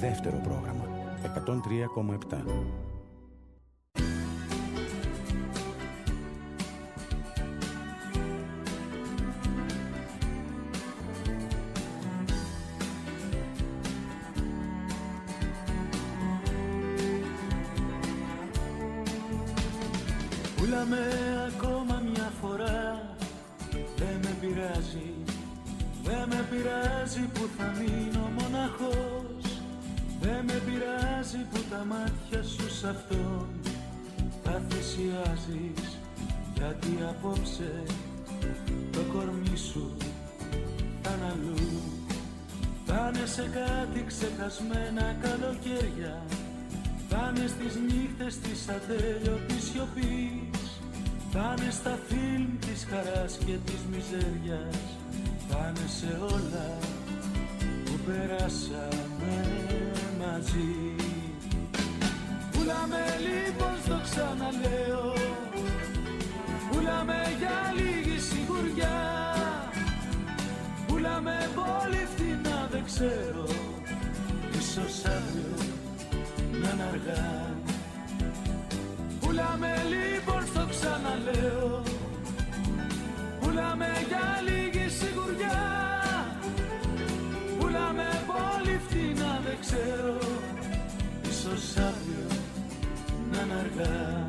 δεύτερο πρόγραμμα 103,7. Πούλαμε ακόμα μια φορά, δεν με πειράζει, δεν με πειράζει που θα μείνω μοναχός. Δεν με πειράζει που τα μάτια σου σ' αυτόν θα θυσιάζεις, γιατί απόψε το κορμί σου θα είναι αλλού. Θα είναι σε κάτι ξεχασμένα καλοκαίρια, θα είναι στις νύχτες της ατέλειωτης σιωπής, θα είναι στα φιλμ της χαράς και της μιζέριας, θα είναι σε όλα που περάσαμε μαζί. Πούλαμε λοιπόν, στο ξαναλέω, πούλαμε για λίγη σιγουριά, πούλαμε πολύ φτηνά, δεν ξέρω, ίσως αύριο να είναι αργά. Πούλαμε λοιπόν, στο ξαναλέω, πούλαμε για λίγη σιγουριά, πούλαμε πολύ φτηνά, δεν ξέρω, ίσως αύριο να είναι αργά.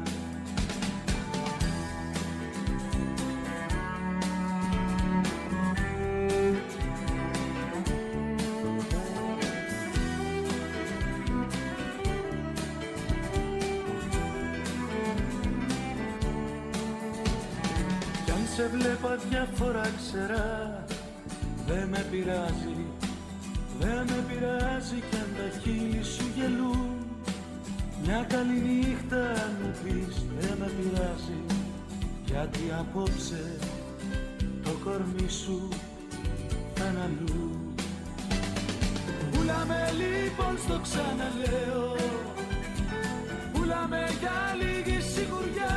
Σε βλέπω διάφορα ξερά, δεν με πειράζει, δεν με πειράζει κι αν τα χείλη σου γελούν. Μια καλή νύχτα αν μου πεις, δεν με πειράζει, γιατί απόψε το κορμί σου θα είναι αλλού. Πούλαμε λοιπόν, στο ξαναλέω, πούλαμε για λίγη σιγουριά,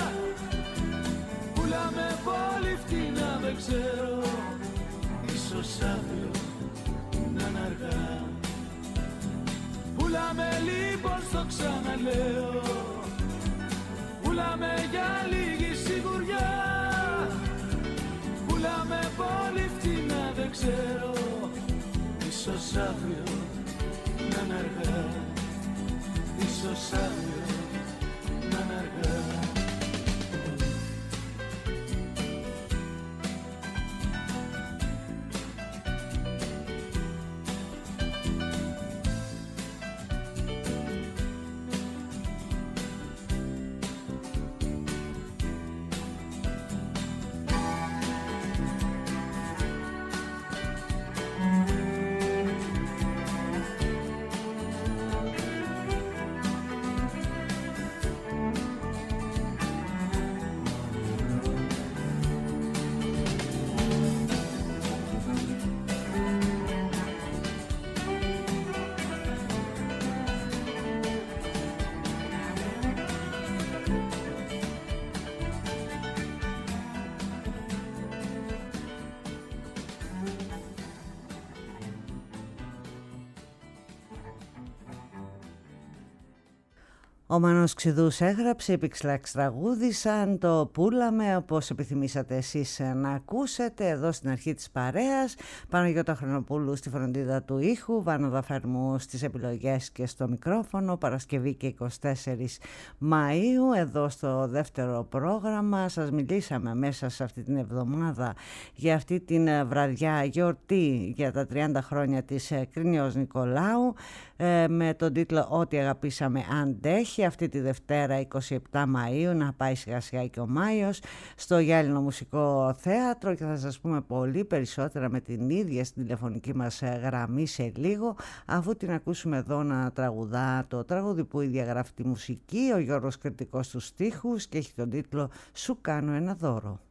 πούλαμε πολύ φτηνά, δεν ξέρω, ίσως αύριο να είναι αργά. Πούλαμε λοιπόν, στο ξαναλέω, πούλαμε για λίγη σιγουριά, πούλαμε πολύ φτηνά, δεν ξέρω, ίσως αύριο να είναι αργά, ίσως αύριο να είναι αργά. Ο Μάνος Ξηδούς έγραψε, οι Pixlax τραγούδισαν, το πούλαμε όπως επιθυμήσατε εσείς να ακούσετε εδώ στην αρχή της παρέας. Παναγιώτα Χρονοπούλου στη φροντίδα του ήχου, Βάνο Δαφερμού στις επιλογές και στο μικρόφωνο. Παρασκευή και 24 Μαΐου εδώ στο δεύτερο πρόγραμμα. Σας μιλήσαμε μέσα σε αυτή την εβδομάδα για αυτή την βραδιά γιορτή για τα 30 χρόνια της Κρίνιος Νικολάου με τον τίτλο «Ό,τι αγαπήσαμε αντέχει». Αυτή τη Δευτέρα 27 Μαΐου να πάει σιγά σιγά και ο Μάιος στο Γυάλινο Μουσικό Θέατρο και θα σας πούμε πολύ περισσότερα με την ίδια στην τηλεφωνική μας γραμμή σε λίγο, αφού την ακούσουμε εδώ να τραγουδά το τραγούδι που ίδια γράφει τη μουσική, ο Γιώργος Κρητικός στους στίχους και έχει τον τίτλο «Σου κάνω ένα δώρο».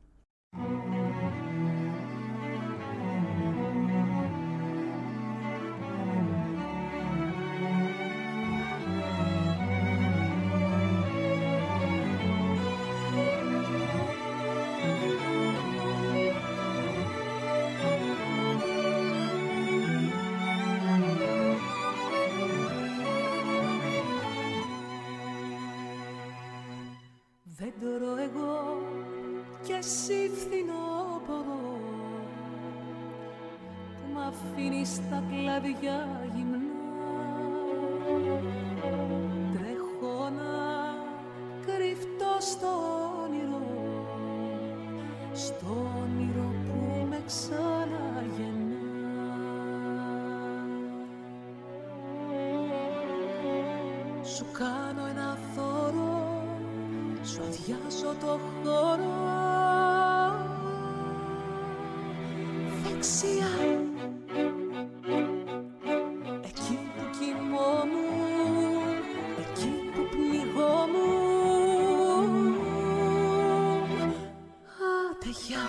αφήνεις τα κλαδιά γυμνά. Τρέχω να κρυφτώ στο όνειρο που με ξαναγεννά. Σου κάνω ένα θωρό, σου αδειάζω το χώρο. Δεξιά, εκεί που κοιμόμουν, εκεί που πνιγόμουν. Άντε γεια.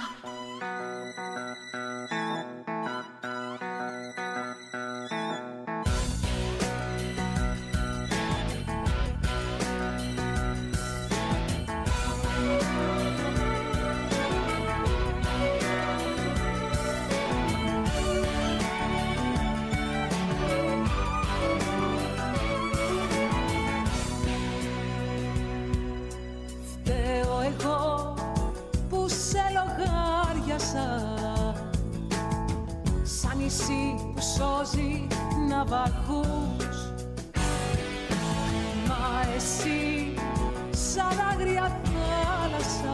Σαν νησί που σώζει ναυαγούς. Μα εσύ σαν άγρια θάλασσα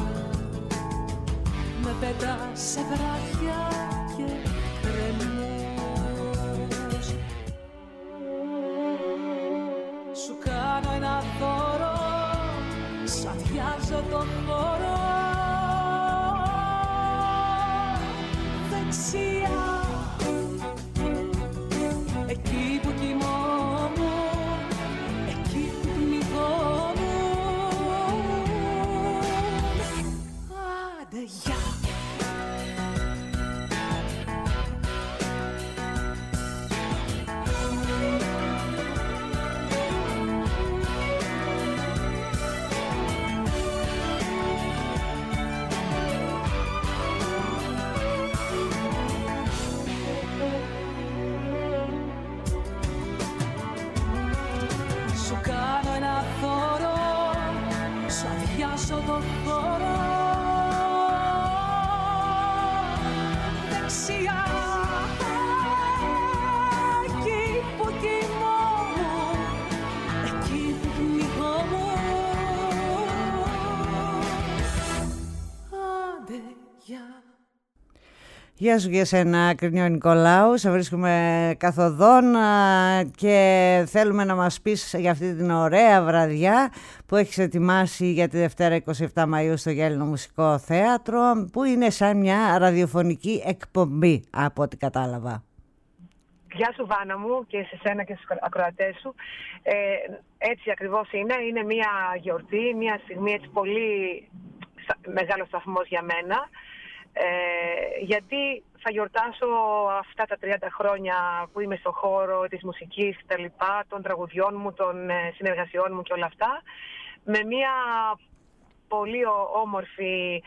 με πετάς σε βράδια και κρεμούς. Σου κάνω ένα δώρο, σου αδειάζω το χώρο. Δεξιά, εκεί που κοιμόμουν, εκεί που πνιγόμουν. Άντε γεια. Το χώρο. Δεξιά, εκεί που κοιμόμουν, εκεί που πνιγόμουν. Άντε γεια. Γεια σου και εσένα, Κρινιό Νικολάου. Σε βρίσκουμε καθοδόν και θέλουμε να μας πεις για αυτή την ωραία βραδιά που έχεις ετοιμάσει για τη Δευτέρα 27 Μαΐου στο Γέλινο Μουσικό Θέατρο, που είναι σαν μια ραδιοφωνική εκπομπή, από ό,τι κατάλαβα. Γεια σου Βάνα μου και σε σένα και στους ακροατές σου. Έτσι ακριβώς είναι. Είναι μια γιορτή, μια στιγμή έτσι πολύ μεγάλο σταθμός για μένα. Γιατί θα γιορτάσω αυτά τα 30 χρόνια που είμαι στο χώρο της μουσικής και τα λοιπά, των τραγουδιών μου, των συνεργασιών μου και όλα αυτά, με μια πολύ όμορφη,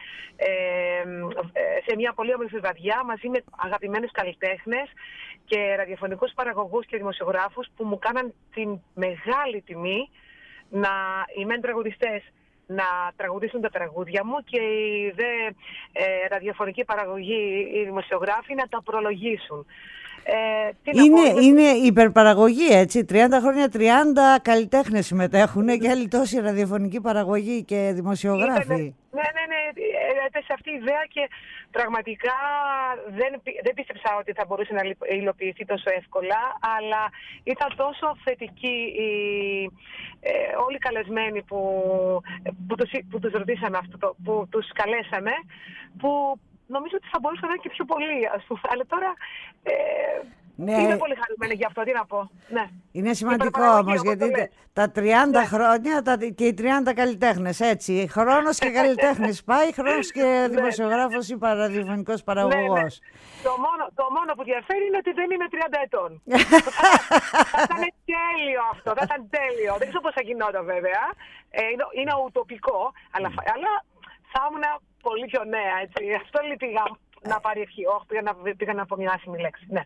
σε μια πολύ όμορφη βραδιά μαζί με αγαπημένους καλλιτέχνες και ραδιοφωνικούς παραγωγούς και δημοσιογράφους που μου κάναν την μεγάλη τιμή να είμαι τραγουδιστές, να τραγουδήσουν τα τραγούδια μου και οι ραδιοφωνική παραγωγή, οι δημοσιογράφοι να τα προλογίσουν. Είναι υπερπαραγωγή, έτσι. 30 χρόνια 30 καλλιτέχνες συμμετέχουν και άλλοι τόσοι ραδιοφωνική παραγωγή και δημοσιογράφοι. Ναι, έπεσε αυτή η ιδέα και πραγματικά δεν πίστεψα ότι θα μπορούσε να υλοποιηθεί τόσο εύκολα, αλλά ήταν τόσο θετικοί όλοι οι καλεσμένοι που τους ρωτήσαμε αυτό, που τους καλέσαμε, που νομίζω ότι θα μπορούσαν να είναι και πιο πολλοί, ας πούμε. Αλλά τώρα είμαι πολύ χαρούμενη γι' αυτό, τι να πω. Ναι. Είναι σημαντικό όμως, γιατί τα 30 χρόνια και οι 30 καλλιτέχνες, έτσι. Χρόνος και καλλιτέχνης πάει, χρόνος και δημοσιογράφος ή ραδιοφωνικός παραγωγός. Το μόνο που διαφέρει είναι ότι δεν είμαι 30 ετών. Θα ήταν τέλειο αυτό, θα ήταν τέλειο. Δεν ξέρω πώς θα γινόταν βέβαια. Είναι ουτοπικό, αλλά θα ήμουν πολύ πιο νέα, έτσι. Αυτό πήγα να πάρει ευχή. Όχι, πήγα να πω μια άσχημη λέξη. Ναι.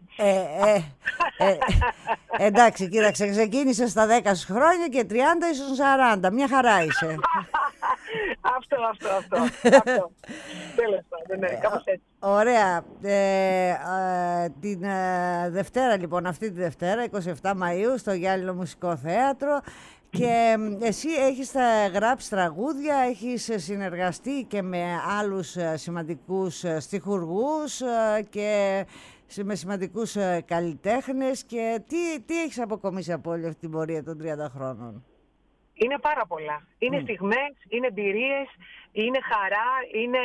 Εντάξει, κοίταξε, ξεκίνησε στα 10 χρόνια και 30 ίσως 40. Μια χαρά είσαι. Αυτό. Τέλος πάντων, ναι, κάπως έτσι. Ωραία. την Δευτέρα, λοιπόν, αυτή τη Δευτέρα, 27 Μαΐου, στο Γυάλινο Μουσικό Θέατρο. Και εσύ έχεις γράψει τραγούδια, έχεις συνεργαστεί και με άλλους σημαντικούς στιχουργούς και με σημαντικούς καλλιτέχνες. Και τι έχεις αποκομίσει από όλη αυτή την πορεία των 30 χρόνων? Είναι πάρα πολλά. Είναι στιγμές, είναι εμπειρίες, είναι χαρά, είναι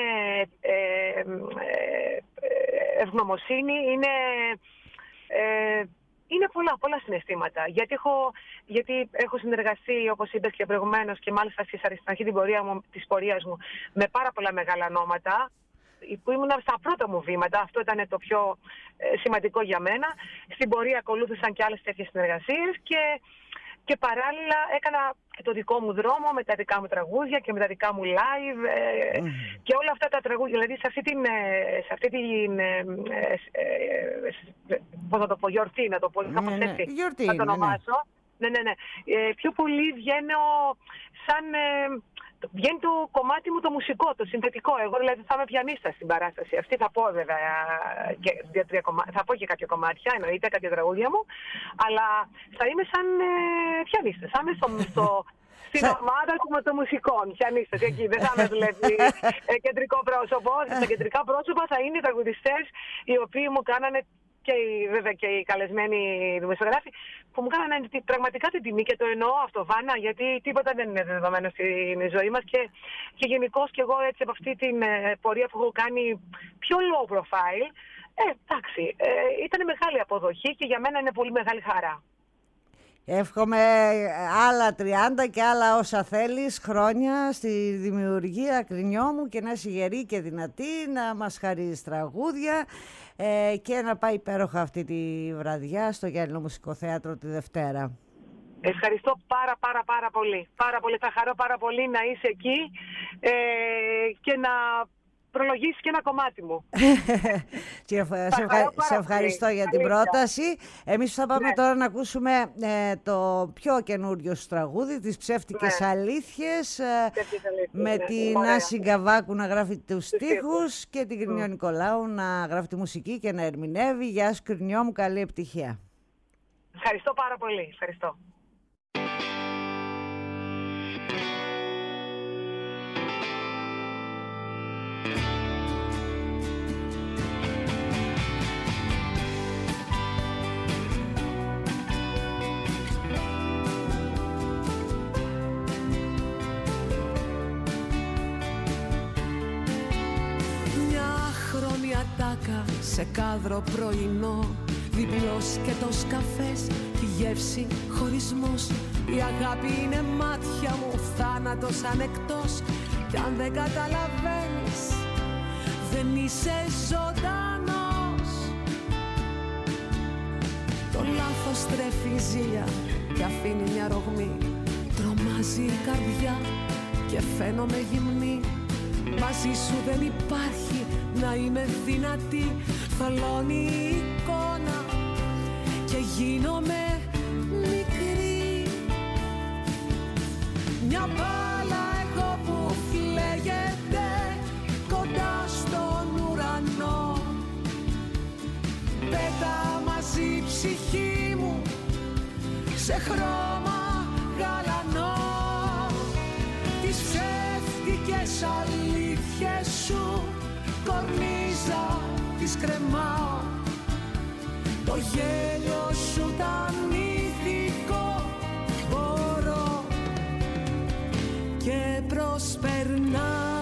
ευγνωμοσύνη, είναι πολλά συναισθήματα. Γιατί έχω συνεργαστεί, όπως είπες και προηγουμένως, και μάλιστα στην αρχή της πορείας μου, με πάρα πολλά μεγάλα ονόματα, που ήμουν στα πρώτα μου βήματα. Αυτό ήταν το πιο σημαντικό για μένα. Στην πορεία ακολούθησαν και άλλες τέτοιες συνεργασίες και παράλληλα έκανα και το δικό μου δρόμο με τα δικά μου τραγούδια και με τα δικά μου live και όλα αυτά τα τραγούδια. Δηλαδή σε αυτή την πώς να το πω, γιορτή, να το πω, κάπως έτσι, γιορτή, να το ονομάσω. Ναι. Πιο πολύ βγαίνει το κομμάτι μου το μουσικό, το συνθετικό. Εγώ δηλαδή θα είμαι πιανίστα στην παράσταση αυτή. Θα πω βέβαια θα πω και κάποια κομμάτια, εννοείται κάποια τραγούδια μου, αλλά θα είμαι σαν πιανίστα. Θα είμαι στην ομάδα των μουσικών πιανίστες. Εκεί δεν θα είμαι δηλαδή κεντρικό πρόσωπο. Τα κεντρικά πρόσωπα θα είναι οι τραγουδιστές οι οποίοι μου κάνανε, και βέβαια και οι καλεσμένοι δημοσιογράφοι, που μου κάνανε πραγματικά την τιμή, και το εννοώ αυτό, Βάνα, γιατί τίποτα δεν είναι δεδομένο στην ζωή μας και γενικώς και εγώ έτσι από αυτή την πορεία που έχω κάνει πιο low profile, εντάξει, ήταν μεγάλη αποδοχή και για μένα είναι πολύ μεγάλη χαρά. Εύχομαι άλλα 30 και άλλα όσα θέλεις χρόνια στη δημιουργία, Κρινιό μου, και να είσαι γερή και δυνατή, να μας χαρίζεις τραγούδια και να πάει υπέροχα αυτή τη βραδιά στο Γυάλινο Μουσικό Θέατρο τη Δευτέρα. Ευχαριστώ πάρα πολύ. Θα χαρώ πάρα πολύ να είσαι εκεί και να προλογίσεις και ένα κομμάτι μου. Σε ευχαριστώ για την πρόταση. Εμείς θα πάμε τώρα να ακούσουμε το πιο καινούριο σου τραγούδι, τις Ψεύτικες Αλήθειες, με την Άση Γκαβάκου να γράφει τους στίχους και την Κρινιό Νικολάου να γράφει τη μουσική και να ερμηνεύει. Γεια σου Κρινιό μου, καλή επιτυχία. Ευχαριστώ πάρα πολύ. Ευχαριστώ. Σε κάδρο πρωινό, διπλός και το καφές, τη γεύση χωρισμός. Η αγάπη είναι μάτια μου, θάνατος ανεκτός. Κι αν δεν καταλαβαίνεις, δεν είσαι ζωντανός. Το λάθος τρέφει ζήλια και αφήνει μια ρογμή. Τρομάζει η καρδιά και φαίνομαι γυμνή. Μαζί σου δεν υπάρχει να είμαι δυνατή. Θολώνει η εικόνα και γίνομαι μικρή. Μια μπάλα εγώ που φλέγεται κοντά στον ουρανό. Πέτα μαζί η ψυχή μου σε χρώμα γαλανό. Τις ψεύτικες αλήθειες σου κορνίζα, τις κρεμάω. Το γέλιο σου τα μυθικό μπορώ και προσπερνάω.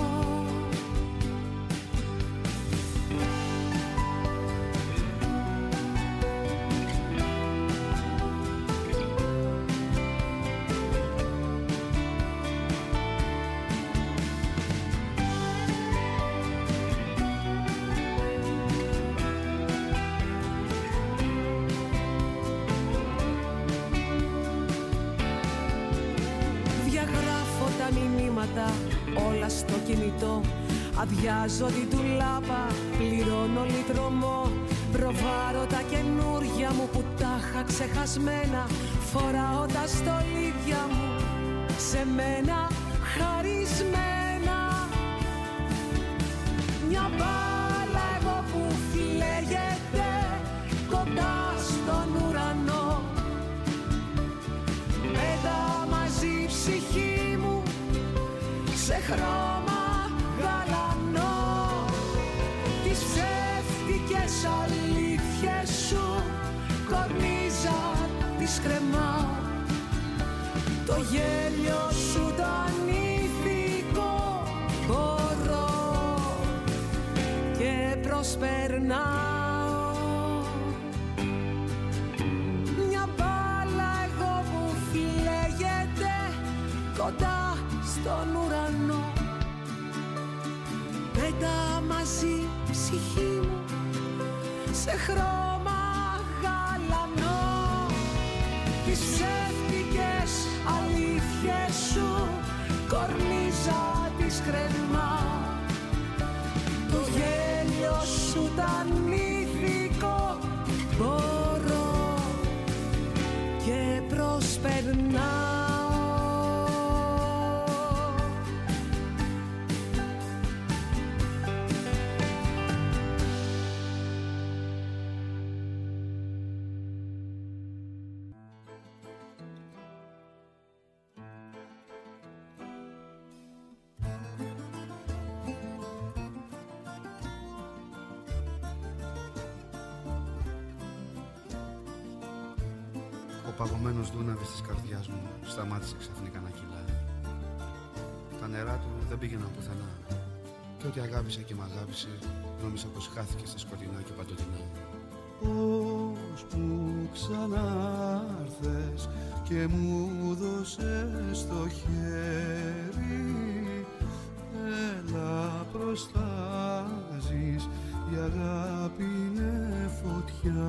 Όλα στο κινητό, αδειάζω την τουλάπα, πληρώνω λιτρωμό. Προβάρω τα καινούρια μου που τα είχα ξεχασμένα. Φοράω τα στολίδια μου σε μένα χαρισμένα. Μια μπάλα εγώ που φλέγεται τις κρεμάω. Το γέλιο σου το ανήθικο μπορώ και προσπερνάω. Μια μπάλα εγώ που φλέγεται κοντά στον ουρανό. Πέτα μαζί ψυχή μου σε χρώμα γαλανό. Τις ψεύτικες αλήθειες σου κορνίζα τις κρεμάω. Το γέλιο σου τ' ανήθικο μπορώ και προσπερνάω. Ο παγωμένος δούναβης της καρδιάς μου σταμάτησε ξαφνικά να κυλάει. Τα νερά του δεν πήγαιναν πουθενά και ό,τι αγάπησε και μ' αγάπησε νόμιζα πως χάθηκε στα σκοτεινά και παντοτινά. Πώς που ξανάρθες και μου δώσες το χέρι, έλα προστάζεις, η αγάπη είναι φωτιά.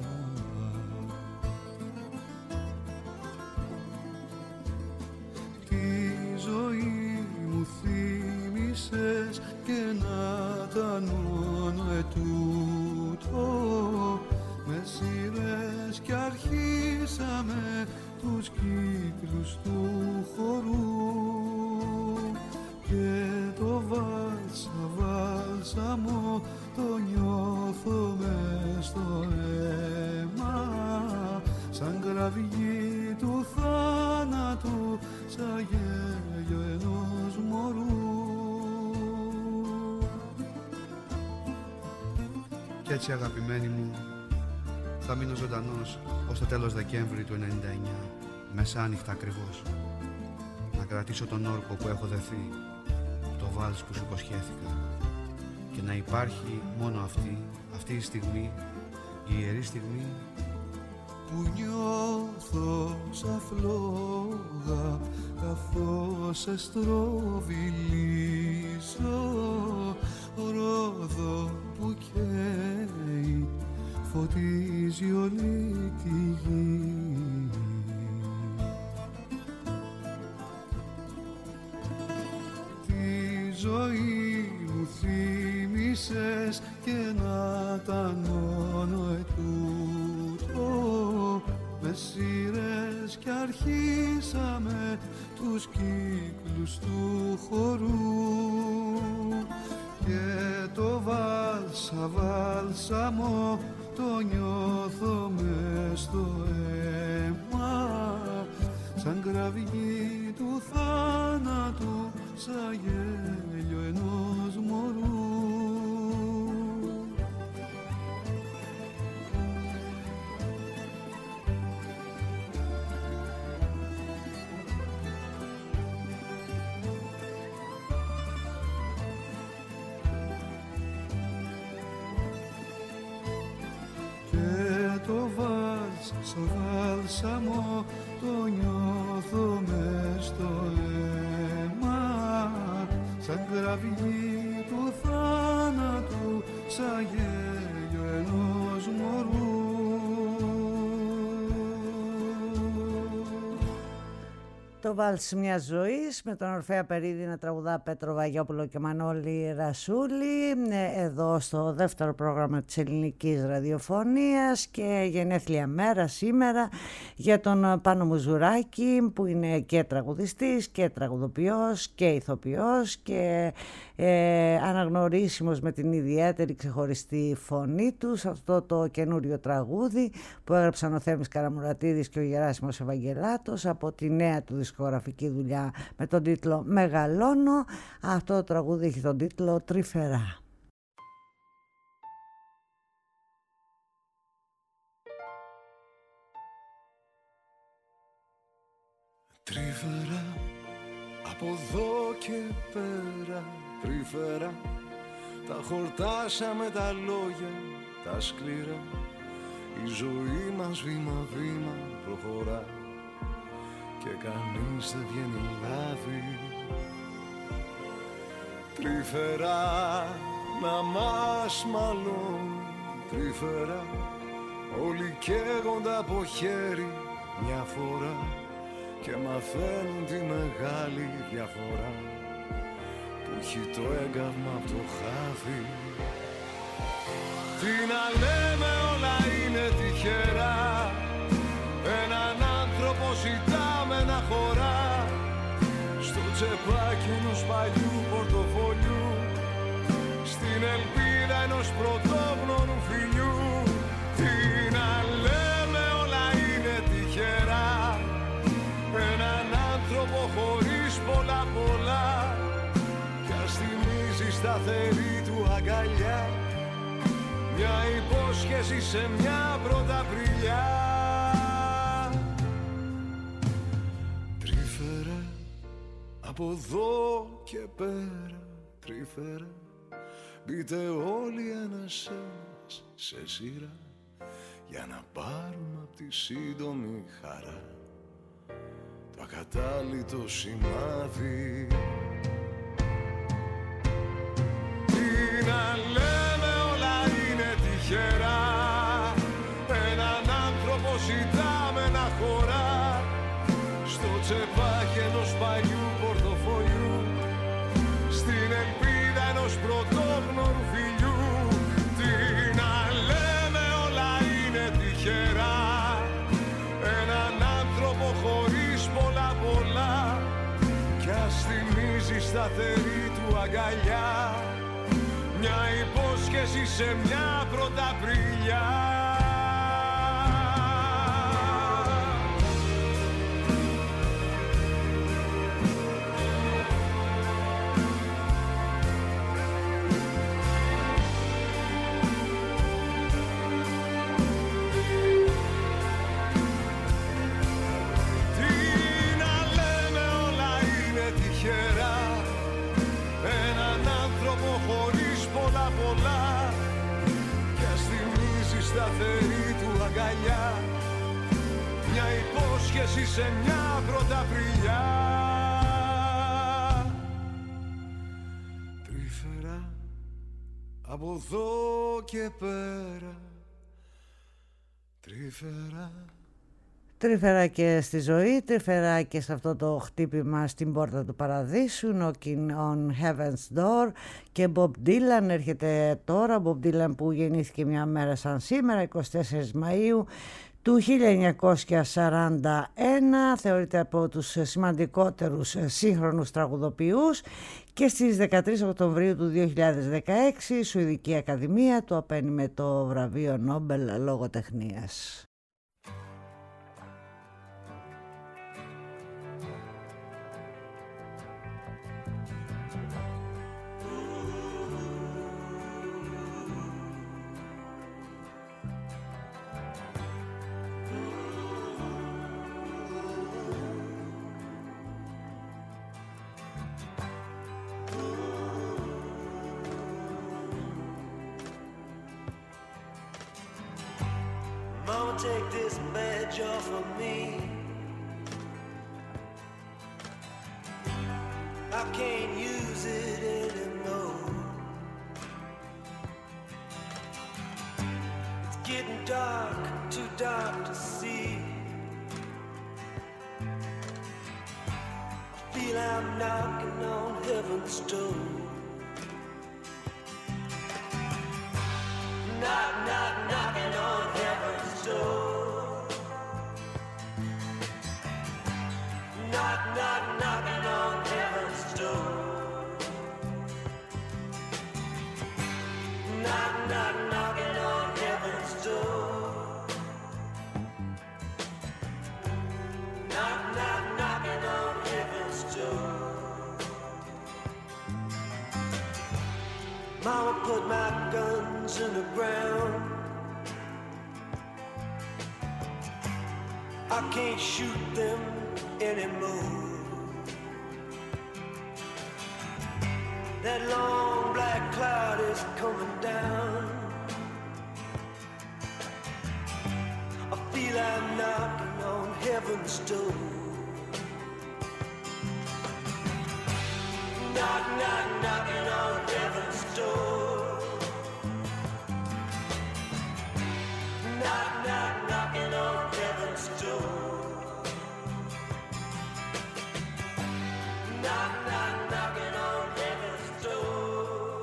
Και να ήταν μόνο ετούτο, με σειρές κι αρχίσαμε τους κύκλους του χορού και το βάλσαμο το νιώθω μες στο αίμα, σαν κραυγή του θάνατου, σαν γέλιο ενός μωρού. Κι έτσι αγαπημένη μου θα μείνω ζωντανός ως το τέλος Δεκέμβρη του 99, μεσάνυχτα ακριβώς, να κρατήσω τον όρκο που έχω δεθεί, το βάλς που σου υποσχέθηκα, και να υπάρχει μόνο αυτή η στιγμή, η ιερή στιγμή που νιώθω σαν φλόγα καθώς σε στροβιλίζω, ρόδο που καίει φωτίζει όλη τη γη. Τη ζωή μου θύμισες και να ήταν μόνο ετούτο, με σειρές κι αρχίσαμε τους κύκλους του χορού και το βάλσαμο το νιώθω μες στο αίμα, σαν κραυγή του θάνατου, σαν γέλιο ενός μωρού. Το βάλσαμο το νιώθω μες στο αίμα, σαν κραυγή του θάνατου, σαν γέλιο ενός μωρού. Το βάλς μιας ζωής με τον Ορφέα Περίδη να τραγουδά Πέτρο Βαγιόπουλο και Μανώλη Ρασούλη, εδώ στο δεύτερο πρόγραμμα της ελληνικής ραδιοφωνίας, και γενέθλια μέρα σήμερα για τον Πάνο Μουζουράκη, που είναι και τραγουδιστής και τραγουδοποιός και ηθοποιός και αναγνωρίσιμος με την ιδιαίτερη ξεχωριστή φωνή του σε αυτό το καινούριο τραγούδι που έγραψαν ο Θέμης Καραμουρατίδης και ο Γεράσιμος Ευαγγελάτος από τη νέα του δισκογραφική δουλειά με τον τίτλο «Μεγαλώνω». Αυτό το τραγούδι έχει τον τίτλο «Τρυφερά». Τρυφερά από εδώ και πέρα, τρυφερά τα χορτάσαμε τα λόγια, τα σκληρά. Η ζωή μας βήμα-βήμα προχωρά και κανείς δεν βγαίνει λάδι. Τρυφερά να μας μαλώνουν, τρυφερά όλοι καίγονται από χέρι μια φορά και μαθαίνουν τη μεγάλη διαφορά που έχει το έγκαυμα από το χάδι. Τι να λέμε, όλα είναι τυχερά. Έναν άνθρωπο ζητάμε να χωρά στο τσεπάκι ενός παλιού πορτοφολιού, στην ελπίδα ενός πρωτόγνωρου φιλιού. Τι να λέμε, όλα είναι τυχερά. Έναν άνθρωπο χωρίς πολλά πολλά κι ας θυμίζει σταθερή του αγκαλιά μια υπόσχεση σε μια πρωταπριλιά. Τρυφερά από εδώ και πέρα, τρυφερά μπείτε όλοι ένας-ένας σε σειρά για να πάρουμε απ' τη σύντομη χαρά το ακατάλητο σημάδι. Τι να λέμε, όλα είναι τυχερά. Έναν άνθρωπο ζητάμε να χωρά στο τσεπάκι ενός παλιού πορτοφολιού, στην ελπίδα ενός πρωτόγνωρου φιλιού. Τι να λέμε, όλα είναι τυχερά. Έναν άνθρωπο χωρίς πολλά πολλά κι ας θυμίζει σταθερή του αγκαλιά μια υπόσχεση σε μια πρωταπριλιά. Σταθερή του αγκαλιά μια υπόσχεση σε μια πρωταπριλιά. Τρυφερά από εδώ και πέρα, τρυφερά. Τρυφερά και στη ζωή, τρυφερά και σε αυτό το χτύπημα στην πόρτα του παραδείσου, Knocking on Heaven's Door. Και Bob Dylan έρχεται τώρα, Bob Dylan που γεννήθηκε μια μέρα σαν σήμερα, 24 Μαΐου του 1941, θεωρείται από τους σημαντικότερους σύγχρονους τραγουδοποιούς και στις 13 Οκτωβρίου του 2016 η Σουηδική Ακαδημία του απαίνει με το βραβείο Νόμπελ λογοτεχνίας. Mama, take this badge off of me. I can't use it anymore. It's getting dark, too dark to see. I feel I'm knocking on heaven's door. Knock, knock, knocking on heaven's door. Knock, knock, knocking on heaven's door. Knock, knock, knocking on heaven's door. Knock, knock, knocking on heaven's door. Mama put my guns in the ground. I can't shoot them anymore. That long black cloud is coming down. I feel I'm knocking on heaven's door. Knock, knock, knocking on heaven's door. Knock, knock, knocking on heaven's door. Knock, knock, knocking on heaven's door.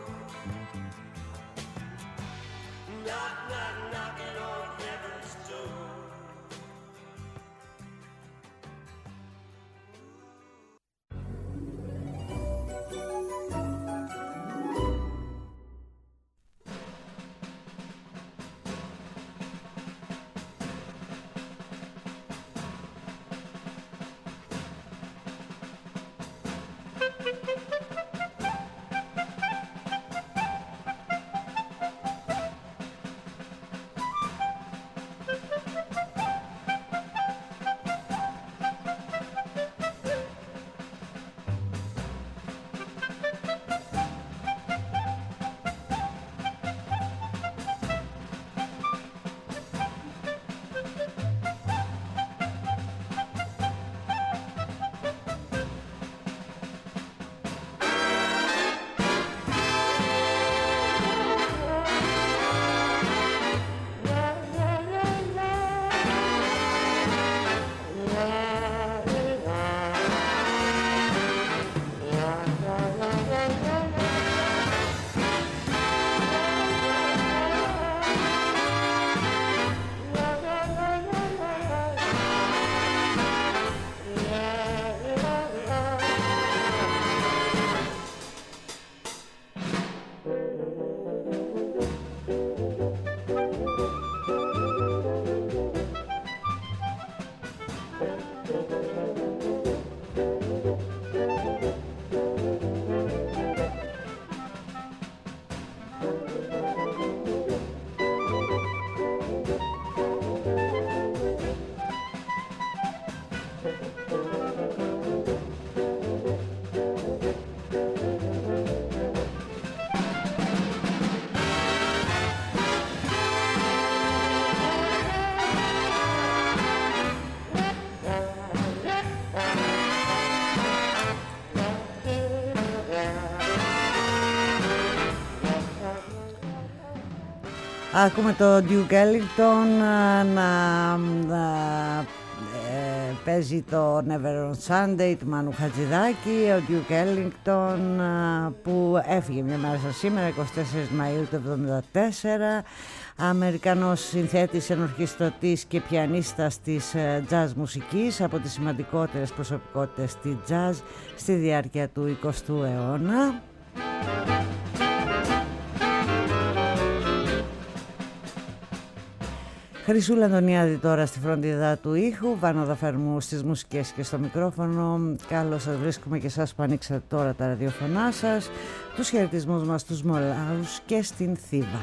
Knock, knock, knocking on heaven's door. Ακούμε το Duke Ellington να παίζει το Never on Sunday του Μάνου Χατζηδάκη. Ο Duke Ellington που έφυγε μια μέρα σαν σήμερα, 24 Μαΐου του 1974, Αμερικανός συνθέτης, ενορχιστρωτής και πιανίστας της jazz μουσικής, από τις σημαντικότερες προσωπικότητες στη jazz στη διάρκεια του 20ου αιώνα. Χρυσούλα Αντωνιάδη τώρα στη φροντίδα του ήχου, Βάνο Δαφερμού στις μουσικές και στο μικρόφωνο. Καλώς σας βρίσκουμε και εσάς που ανοίξατε τώρα τα ραδιοφωνά σας. Τους χαιρετισμούς μας στους Μολάους και στην Θήβα.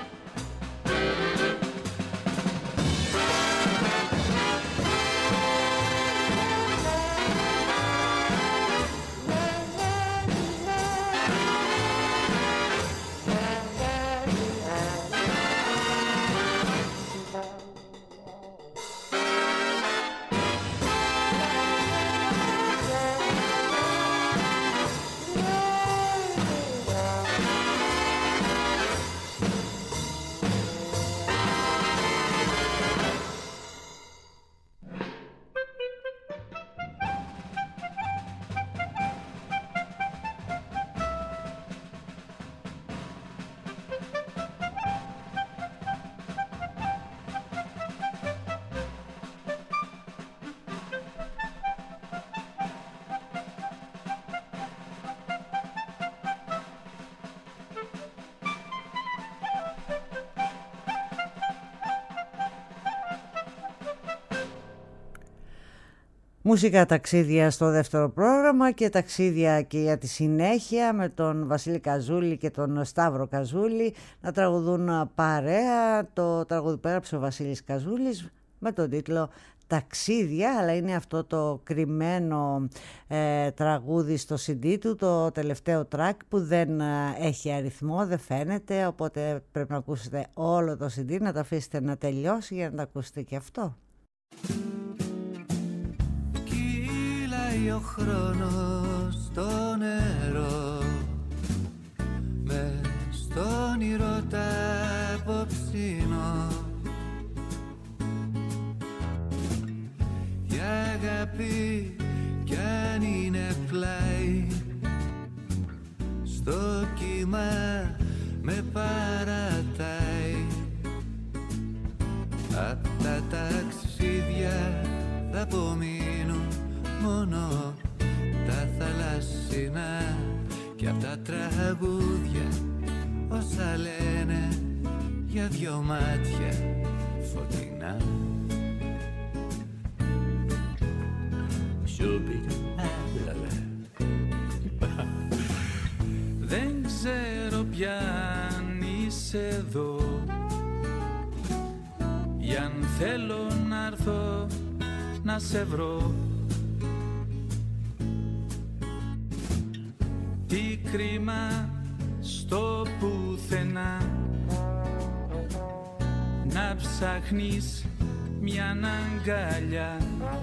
Μουσικά ταξίδια στο δεύτερο πρόγραμμα και ταξίδια και για τη συνέχεια με τον Βασίλη Καζούλη και τον Σταύρο Καζούλη να τραγουδούν παρέα. Το τραγούδι που έγραψε ο Βασίλης Καζούλης με τον τίτλο «Ταξίδια», αλλά είναι αυτό το κρυμμένο τραγούδι στο CD του, το τελευταίο track που δεν έχει αριθμό, δεν φαίνεται, οπότε πρέπει να ακούσετε όλο το CD, να το αφήσετε να τελειώσει για να το ακούσετε και αυτό. Κύλαει ο χρόνος στο νερό, μες στον όνειρο τα απόψινο, η αγάπη κι αν είναι πλάι, στο κύμα με παρατάει. Απ' τα ταξίδια θα απομείνουν μόνο τα θαλασσινά, και απ' τα τραγούδια όσα λένε για δυο μάτια φωτεινά. Δεν ξέρω πια αν είσαι εδώ, ή αν θέλω να έρθω να σε βρω. Τι κρίμα στο πουθενά να ψάχνεις μια αγκαλιά.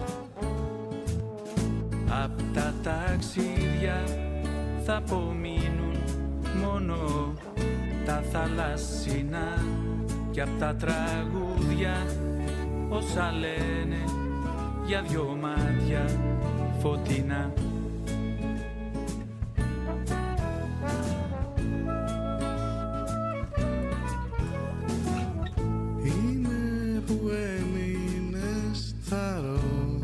Απ' τα ταξίδια θα απομείνουν μόνο τα θαλασσινά, και απ' τα τραγούδια όσα λένε για δυο μάτια φωτεινά. Είναι που έμεινες θαρώ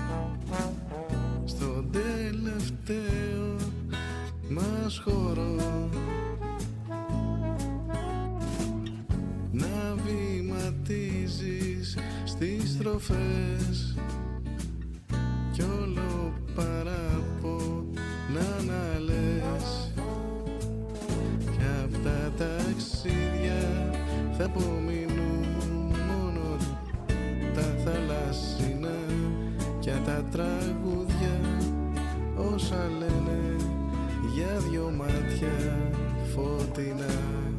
στον τελευταίο μας χώρο, να βηματίζεις στις στροφές κι όλο παράπονα να λες, κι απ' τα ταξίδια θα απομείνουν μόνο τα θαλάσσινα, και τα τραγούδια όσα λένε για δυο μάτια φωτεινά.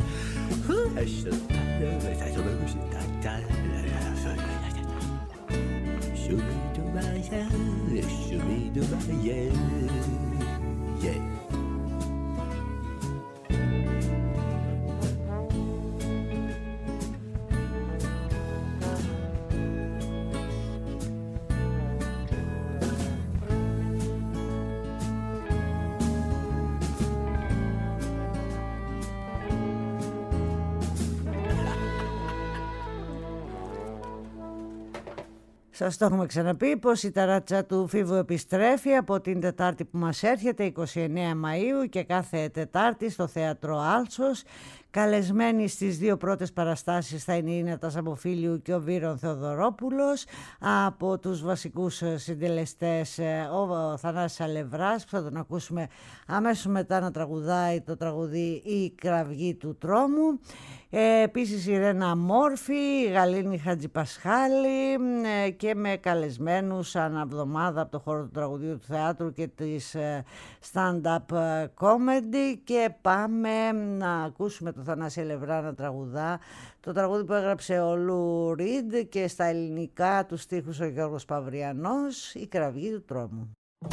Σας το έχουμε ξαναπεί πως η ταράτσα του Φίβου επιστρέφει από την Τετάρτη που μας έρχεται, 29 Μαΐου, και κάθε Τετάρτη στο Θέατρο Άλσος. Καλεσμένοι στις δύο πρώτες παραστάσεις θα είναι η Νέτα Σαμποφίλιου και ο Βύρον Θεοδωρόπουλος. Από τους βασικούς συντελεστές ο Θανάσης Αλευράς, που θα τον ακούσουμε αμέσως μετά να τραγουδάει το τραγουδί «Η κραυγή του τρόμου». Επίσης η Ρένα Μόρφη, η Γαλήνη Χατζηπασχάλη, και με καλεσμένους αναβδομάδα από το χώρο του τραγουδίου του θεάτρου και της stand-up comedy. Και πάμε να ακούσουμε το Θανάση Αλευρά να τραγουδά το τραγούδι που έγραψε ο Λου Ριντ και στα ελληνικά τους στίχους ο Γιώργος Παυριανός, «Η κραυγή του τρόμου».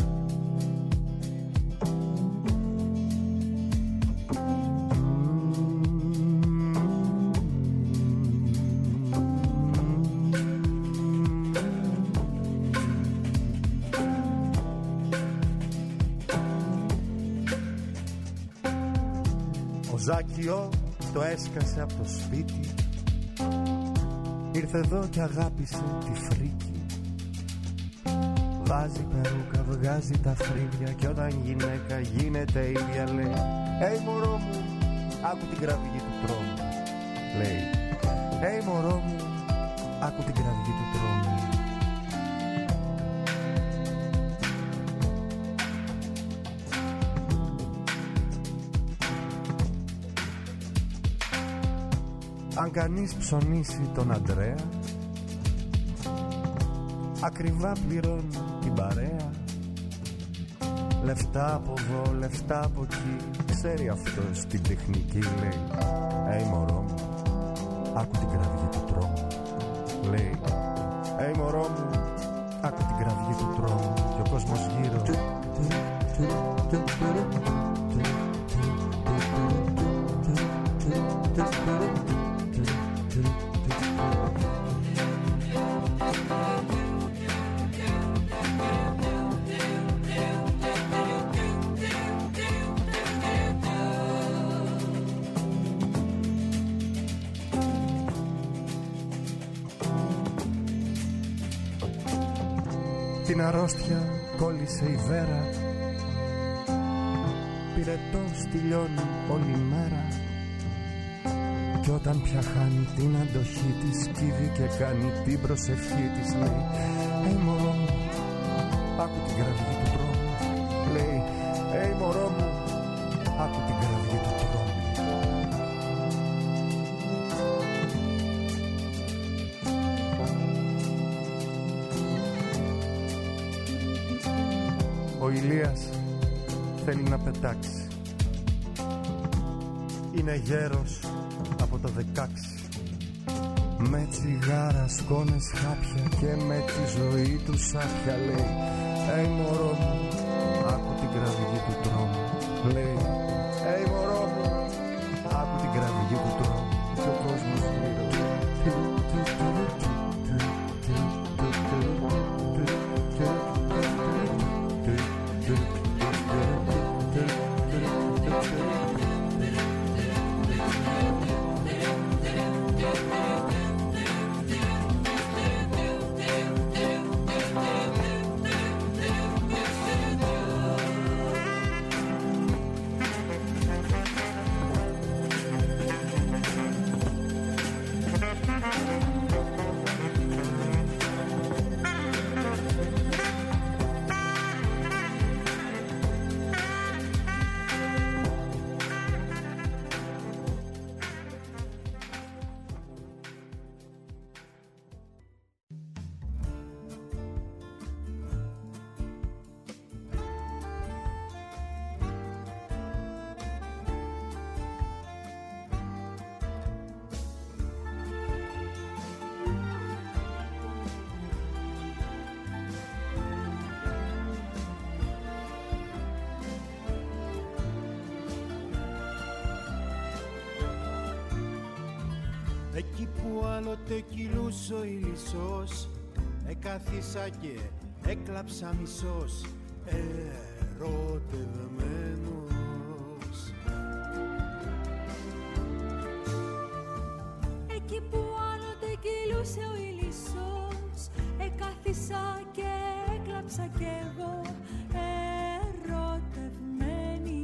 Ο Ζάκιο το έσκασε από το σπίτι, ήρθε εδώ και αγάπησε τη φρίκη. Βάζει περούκα, βγάζει τα φρύδια, κι όταν γυναίκα γίνεται ίδια λέει «Ει μωρό μου, άκου την κραυγή του τρόμου». Λέει «Ει μωρό μου, άκου την κραυγή του τρόμου». Αν κανείς ψωνίσει τον Αντρέα, ακριβά πληρώνει την παρέα. Λεφτά από εδώ, λεφτά από εκεί. Ξέρει αυτός την τεχνική, λέει. Μωρό μου, άκου την κραυγή του τρόμου. Λέει, μωρό μου, άκου την κραυγή του τρόμου. Και ο κόσμος γύρω την αρρώστια κόλλησε η βέρα. Πυρετός τελειώνει όλη μέρα. Κι όταν πια χάνει την αντοχή της, κύβει και κάνει την προσευχή της. Λέει, μωρό μου, άκου την κραυγή του τρόμου. Λέει, μωρό μου, άκου την κραυγή του τρόμου. Ο Ηλίας θέλει να πετάξει. Είναι γέρος από το 16. Με τσιγάρα, σκόνες, χάπια και με τη ζωή του σάπια. Λέει, μωρό μου, άκου την κραυγή του τρόμου. Λέει, μωρό μου, άκου την κραυγή του τρόμου. Και ο κόσμος γύρω. Εκεί που άλλοτε κυλούσε ο ηλισσός, εκάθισα και έκλαψα μισός, ερωτευμένος. Εκεί που άλλοτε κυλούσε ο ηλισσός, εκάθισα και έκλαψα κι εγώ, ερωτευμένη.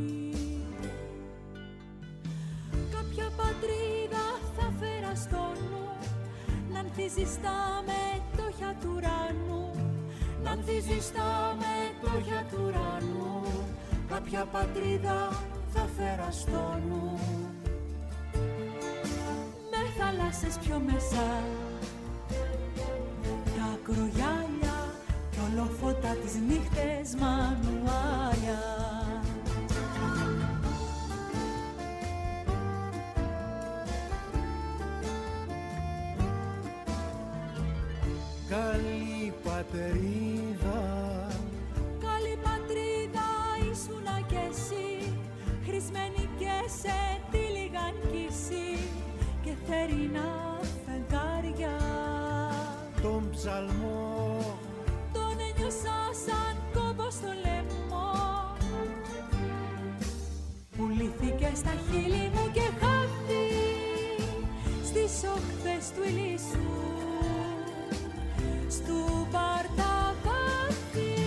Κάποια πατρίδα θα φέρα στο νου, να ανθίζει στα μετόχια του ουρανού, να ανθίζει στα μετόχια του ουρανού. Κάποια πατρίδα θα φέρα στο νου, με θάλασσες πιο μέσα, τα ακρογιάλια κι ολόφωτα τις νύχτες μανουάρια. Καλή πατρίδα, καλή πατρίδα ήσουνα κι εσύ, χρησμένη και σε τύλιγαν κι εσύ και θερινά φεγγάρια. τον ψαλμό τον ένιωσα σαν κόμπο στο λαιμό, πουλήθηκε στα χείλη μου και χάθη στις όχθες του ηλισσού, στου Παρταβάθη.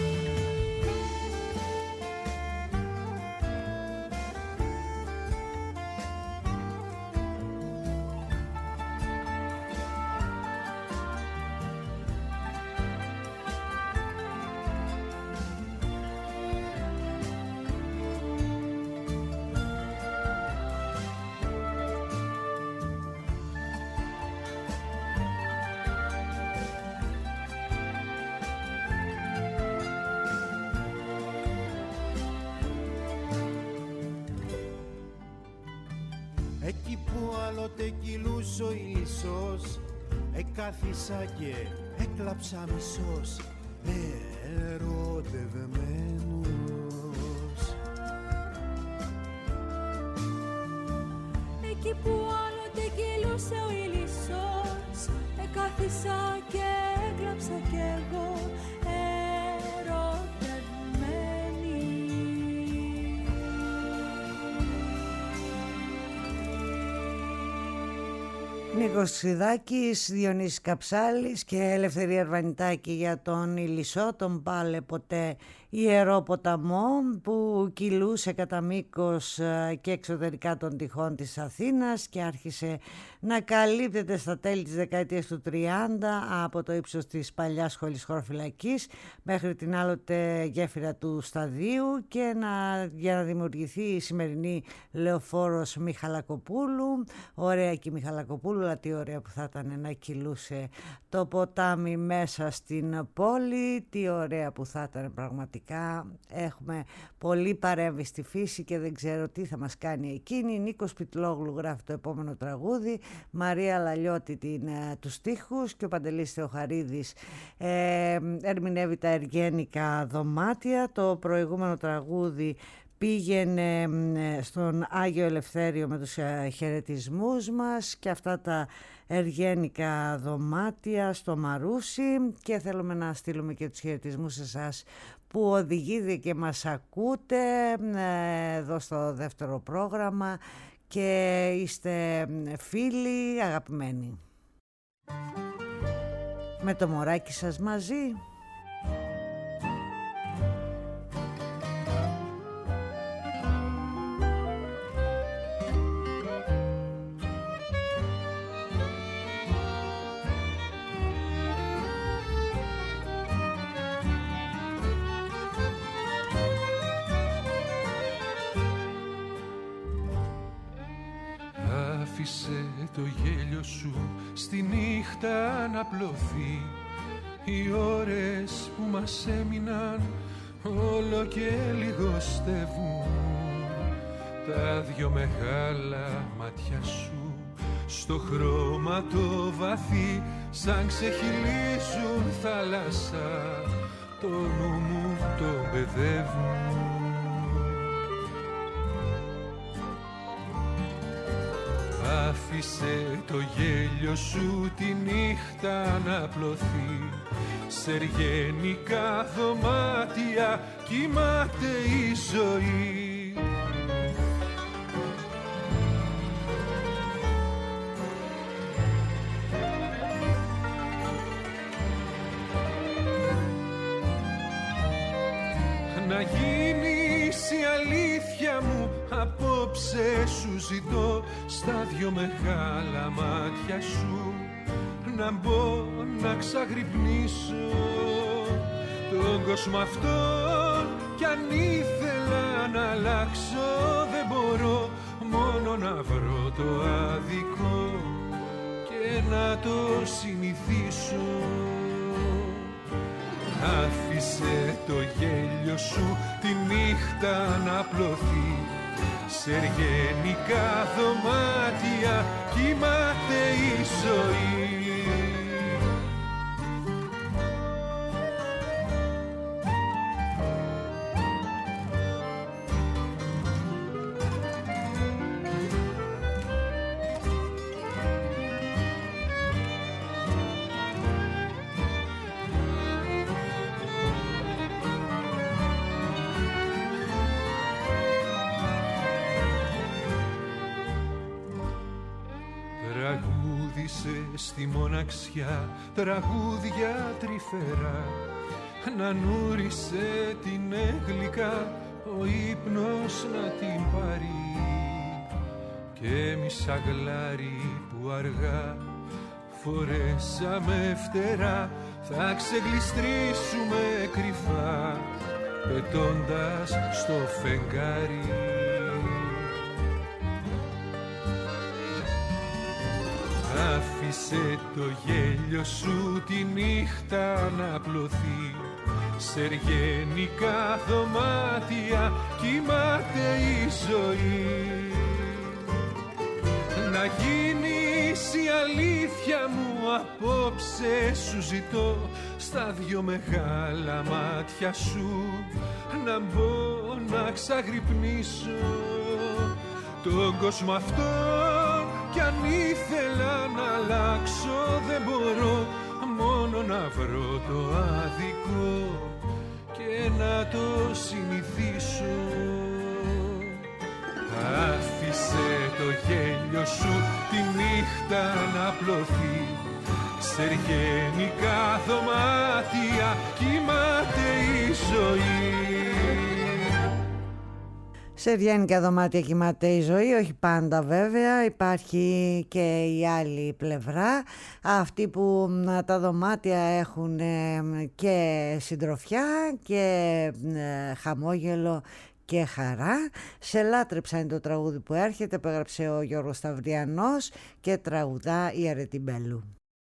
άλλοτε κυλούσε ο ηλισσός, εκάθισα και έκλαψα μισός, ερωτευμένος. Εκεί που άλλοτε κυλούσε ο ηλισσός, εκάθισα και έκλαψα κι εγώ, Νίκος Ξηδάκης, Διονύσης Καψάλης και Ελευθερία Αρβανιτάκη για τον Ηλισσό, τον πάλε ποτέ ιερό ποταμό που κυλούσε κατά μήκος και εξωτερικά των τυχών της Αθήνας και άρχισε να καλύπτεται στα τέλη της δεκαετίας του 30 από το ύψος της παλιάς σχολής χωροφυλακής μέχρι την άλλοτε γέφυρα του Σταδίου και για να δημιουργηθεί η σημερινή λεωφόρος Μιχαλακοπούλου. Ωραία και η Μιχαλακοπούλου, αλλά τι ωραία που θα ήταν να κυλούσε το ποτάμι μέσα στην πόλη, τι ωραία που θα ήταν πραγματικά. Έχουμε πολύ παρέμβει στη φύση και δεν ξέρω τι θα μας κάνει εκείνη. Νίκος Πιτλόγλου γράφει το επόμενο τραγούδι, Μαρία Λαλιώτη τους στίχους και ο Παντελής Θεοχαρίδης ερμηνεύει τα Εργένικα Δωμάτια. Το προηγούμενο τραγούδι πήγαινε στον Άγιο Ελευθέριο με τους χαιρετισμούς μας και αυτά τα Εργένικα Δωμάτια στο Μαρούσι, και θέλουμε να στείλουμε και τους χαιρετισμούς σε εσάς που οδηγείτε και μας ακούτε εδώ στο δεύτερο πρόγραμμα και είστε φίλοι αγαπημένοι. Με το μωράκι σας μαζί. Άφησε το γέλιο σου στη νύχτα να πλωθεί. Οι ώρες που μας έμειναν όλο και λιγοστεύουν. Τα δυο μεγάλα μάτια σου στο χρώμα το βαθύ σαν ξεχυλίζουν θάλασσα, το νου μου το παιδεύουν. Άφησε το γέλιο σου τη νύχτα να απλωθεί. Σε εργένικα δωμάτια κοιμάται η ζωή. Να γίνεις η αλήθεια μου απόψε σου ζητώ, στα δυο μεγάλα μάτια σου να μπω να ξαγρυπνήσω τον κόσμο αυτόν, κι αν ήθελα να αλλάξω δεν μπορώ, μόνο να βρω το άδικο και να το συνηθίσω. Άφησε το γέλιο σου τη νύχτα να απλωθεί. Σε εργένικα δωμάτια κοιμάται η ζωή. Στη μοναξιά τραγούδια τρυφερά, να νούρισε την έγλικα ο ύπνος να την πάρει, και εμείς αγλάρι που αργά φορέσαμε φτερά θα ξεγλιστρήσουμε κρυφά πετώντας στο φεγγάρι. Άφησε το γέλιο σου τη νύχτα να απλωθεί. Σε εργένικα δωμάτια κοιμάται η ζωή. Να γίνει η αλήθεια μου απόψε σου ζητώ, στα δυο μεγάλα μάτια σου να μπω να ξαγρυπνήσω τον κόσμο αυτό. Κι αν ήθελα να αλλάξω δεν μπορώ, μόνο να βρω το άδικο και να το συνηθίσω. Άφησε το γέλιο σου τη νύχτα να πλωθεί, σε γενικά δωμάτια κοιμάται η ζωή. Σε ευγενικά δωμάτια κοιμάται η ζωή, όχι πάντα βέβαια, υπάρχει και η άλλη πλευρά, αυτοί που τα δωμάτια έχουν και συντροφιά και χαμόγελο και χαρά. Σε λάτρεψα είναι το τραγούδι που έρχεται, που έγραψε ο Γιώργος Σταυριανός και τραγουδά η Αρετή Μπέλου.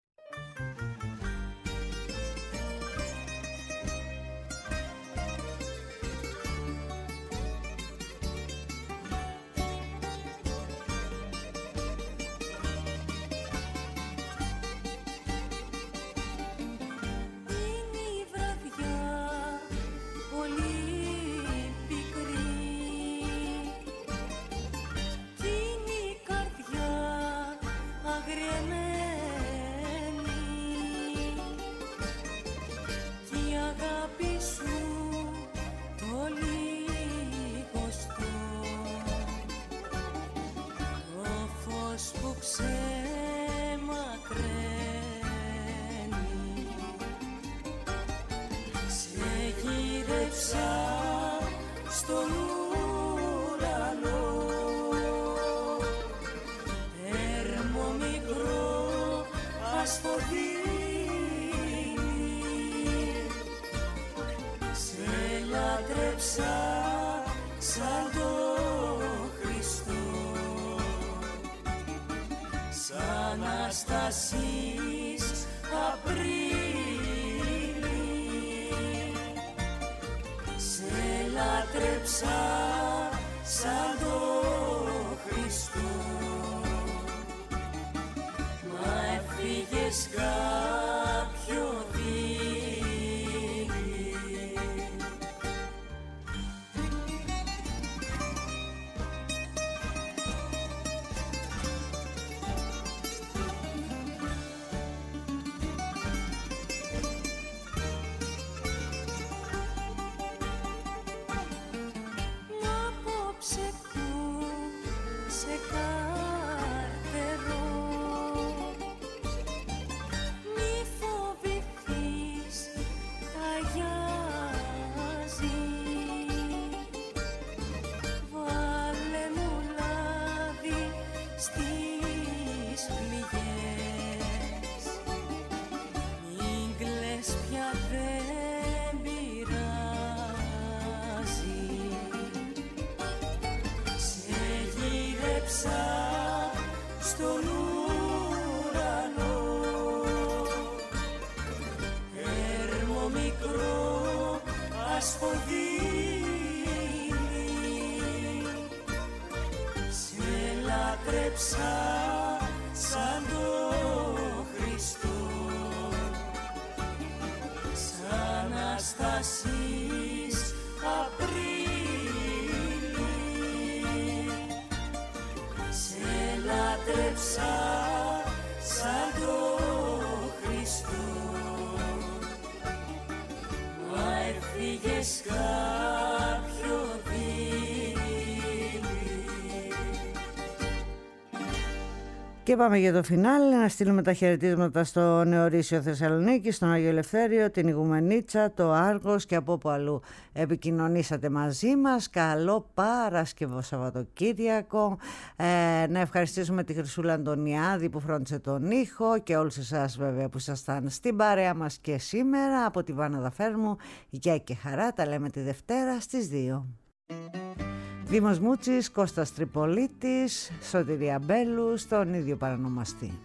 Στον ουρανό έρμο μικρό ασφοδίνει, σε λάτρεψα σαν το Χριστό, σαν Αναστασής Απρίλη, σε λάτρεψα σαν το Χριστό, μα έφυγες κάποιο δίλη. Στον ουρανό έρμο μικρό ασφοδίνει, σε λάτρεψα σαν το Χριστό, σαν Αναστασής Απρίλη, σε λάτρεψα σαν το Χριστό, μα έφυγες κάποιο δίλη. Και πάμε για το φινάλε, να στείλουμε τα χαιρετίσματα στο Νεορίσιο Θεσσαλονίκη, στον Άγιο Ελευθέριο, την Ιγουμενίτσα, το Άργος και από όπου αλλού επικοινωνήσατε μαζί μας. Καλό Παρασκευό Σαββατοκύριακο. Να ευχαριστήσουμε τη Χρυσούλα Αντωνιάδη που φρόντισε τον ήχο και όλους εσάς βέβαια που ήσασταν στην παρέα μας και σήμερα. Από τη Βάνα Δαφέρμου, γεια και χαρά, τα λέμε τη Δευτέρα στις 2. Δήμος Μούτσης, Κώστας Τρυπολίτης, Σωτηρία Μπέλου, στον ίδιο παρανομαστή.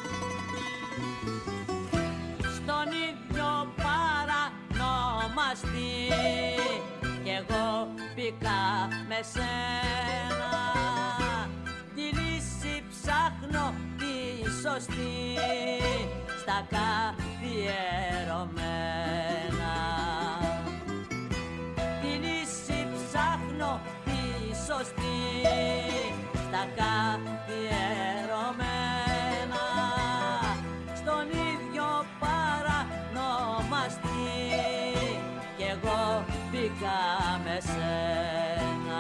Στον ίδιο παρανομαστή μπήκα με σένα. Τη λύση ψάχνω τη σωστή στα καθιερωμένα. Τη λύση ψάχνω τη σωστή στα καθιερωμένα. Στον ίδιο παρανομαστή κι εγώ μπήκα με σένα.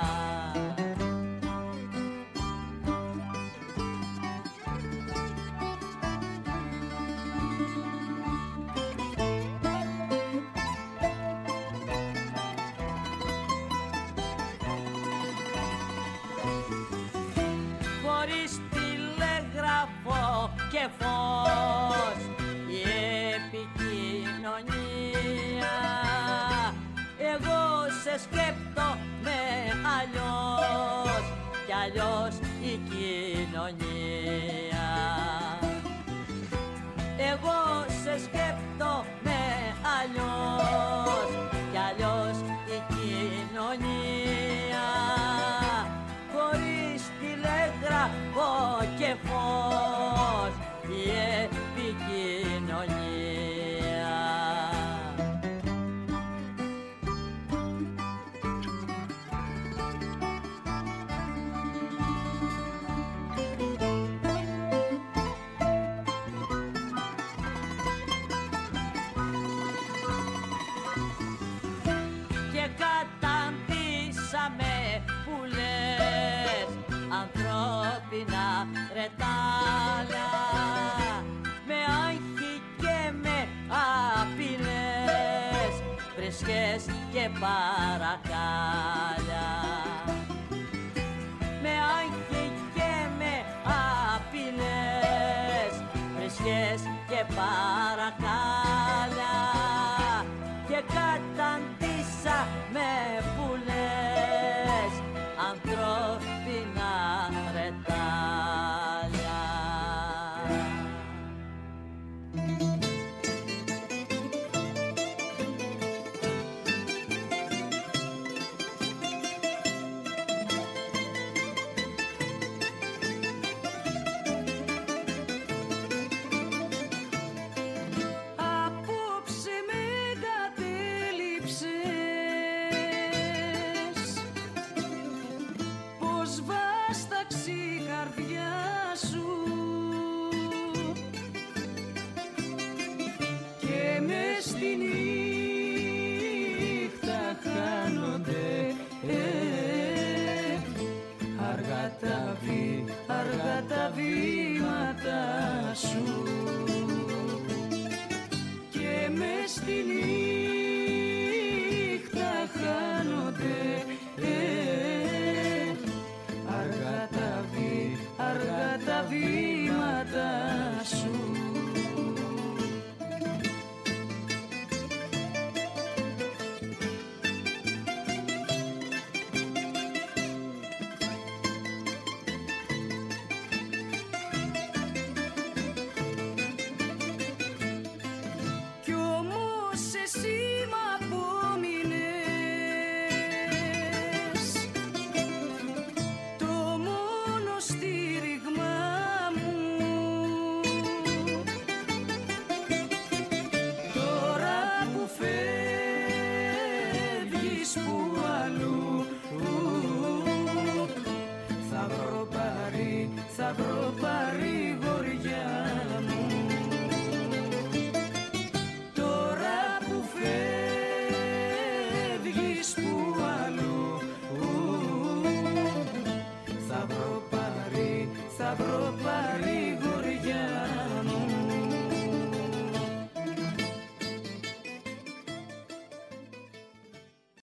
Χωρίς τηλεγράφο και φως η επικοινωνία, εγώ σε σκέπτομαι αλλιώς κι αλλιώς η κοινωνία. Εγώ σε σκέπτομαι αλλιώς κι αλλιώς η κοινωνία. Χωρίς τηλεγράφο και φως η επικοινωνία. Και καταντήσαμε που λες ανθρώπινα ρετάλια, με άγχη και με απειλές, βρισχές και παρακάλια. Με άγχη και με απειλές, βρισχές και παρακάλια.